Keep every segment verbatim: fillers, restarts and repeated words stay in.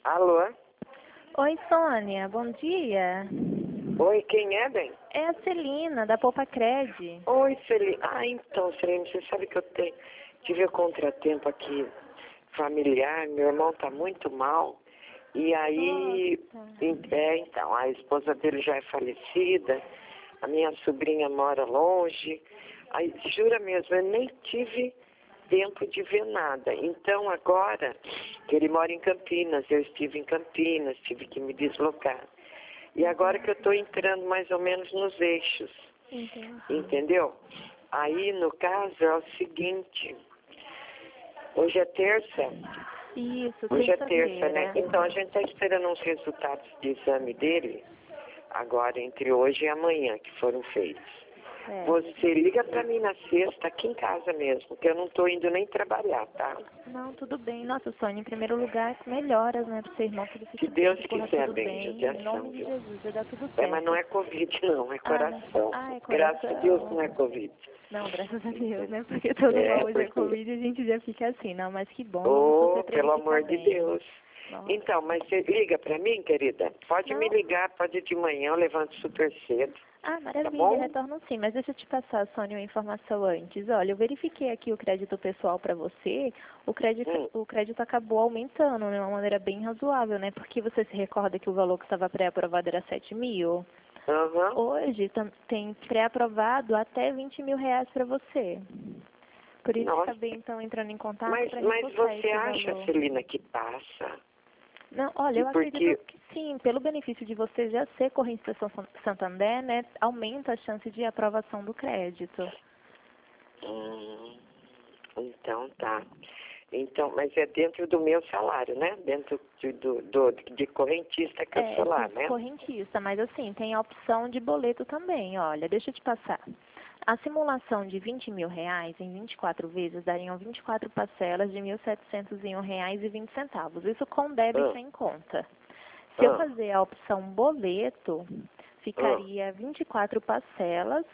Alô? Oi, Sônia, bom dia. Oi, quem é, bem? É a Celina, da Poupa Cred. Oi, Celina. Ah, então, Celina, você sabe que eu tenho, tive um contratempo aqui familiar, meu irmão tá muito mal. E aí, em- é, então, a esposa dele já é falecida, a minha sobrinha mora longe. Aí, jura mesmo, eu nem tive tempo de ver nada. Então, agora, que ele mora em Campinas, eu estive em Campinas, tive que me deslocar. E agora que eu estou entrando mais ou menos nos eixos, Entendi. entendeu? Aí, no caso, é o seguinte, hoje é terça, Isso, hoje é terça, né? terça-feira. Então, a gente está esperando uns resultados de exame dele, agora entre hoje e amanhã, que foram feitos. É. Você liga para mim na sexta, aqui em casa mesmo, que eu não estou indo nem trabalhar, tá? Não, tudo bem. Nossa, Sônia, em primeiro lugar, melhoras, né, pro seu irmão, tudo Se fique Deus tudo corra quiser, tudo bem, bem. Em judiação, nome de viu? Jesus, vai dar tudo É, certo. mas não é Covid, não, é Ah, coração. ah, é Graças a Deus coração. não é Covid. Não, graças a Deus, né? Porque todo É, mal hoje é porque... Covid e a gente já fica assim. Não, mas que bom, Oh, você pra ele pelo ficar amor de bem. Deus. Nossa. Então, mas você liga para mim, querida? Pode Não. me ligar, pode ir de manhã, eu levanto super cedo. Ah, Tá maravilha, bom? retorno sim, mas deixa eu te passar, Sônia, uma informação antes. Olha, eu verifiquei aqui o crédito pessoal para você, o crédito, Hum. o crédito acabou aumentando de uma maneira bem razoável, né? Porque você se recorda que o valor que estava pré-aprovado era sete mil? Aham. Hoje tam- tem pré-aprovado até vinte mil reais para você. Por isso Nossa. acabei então entrando em contato Mas, para mas reforçar você esse acha, valor. Celina, que passa? Não, olha, E eu porque... acredito que sim, pelo benefício de você já ser corrente da São Santander, né, aumenta a chance de aprovação do crédito. Hum, então tá. Então, mas é dentro do meu salário, né? Dentro de, do, do, de correntista que eu É, sou lá, sim, né? correntista, mas assim, tem a opção de boleto também, olha, deixa eu te passar. A simulação de vinte mil reais em vinte e quatro vezes dariam vinte e quatro parcelas de mil setecentos e um reais e vinte centavos. Isso com débito Ah, em conta. Se eu ah, fazer a opção boleto, ah. ficaria vinte e quatro parcelas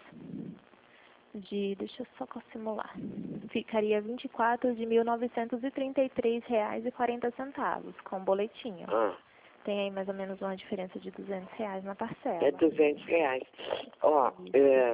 de, deixa eu só simular, ficaria vinte e quatro de mil novecentos e trinta e três reais e quarenta centavos com boletinho. Ah, Tem aí mais ou menos uma diferença de duzentos reais na parcela. é duzentos reais. Ó, é,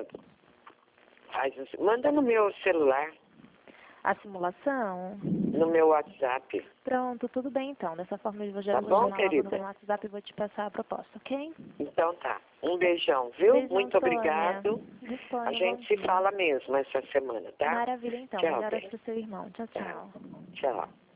faz assim, manda no meu celular, A simulação? no meu WhatsApp. Pronto, tudo bem então. Dessa forma eu vou, já Tá vou bom, chamar logo no querida? meu WhatsApp e vou te passar a proposta, ok? Então tá. Um beijão, viu? Beijão, Muito Sônia. obrigado. A Disponha, bom gente se dia. fala mesmo essa semana, tá? Maravilha então. Tchau, Melhoras bem. para o seu irmão. Tchau, Tá. tchau. Tchau.